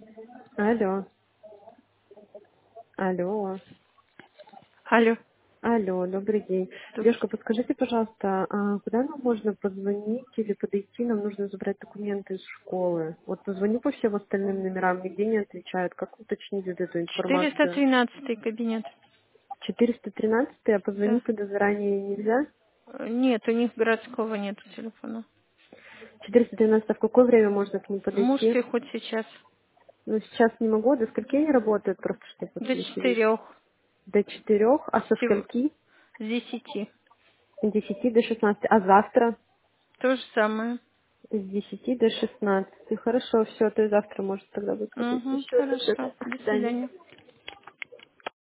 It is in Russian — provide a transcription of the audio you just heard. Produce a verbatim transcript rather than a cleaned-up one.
Алло, алло, Алло. алло, добрый день. Добрый. Девушка, подскажите, пожалуйста, а куда нам можно позвонить или подойти? Нам нужно забрать документы из школы. Вот позвоню по всем остальным номерам, нигде не отвечают. Как уточнить вот эту четыреста информацию? тринадцатый кабинет. четыреста тринадцать, а Да. позвонить туда заранее нельзя? Э, Нет, у них городского нету телефона. четыреста тринадцать, а в какое время можно к ним подойти? Можете хоть сейчас. Ну, сейчас не могу. До скольки они работают, просто чтобы вот До определить? четырех. До четырех, а со скольки? С десяти. С десяти до шестнадцати. А завтра? То же самое. С десяти до шестнадцати. Хорошо, все, то и завтра может тогда будет подойти. Угу, Все, до хорошо. свидания. До До свидания. свидания.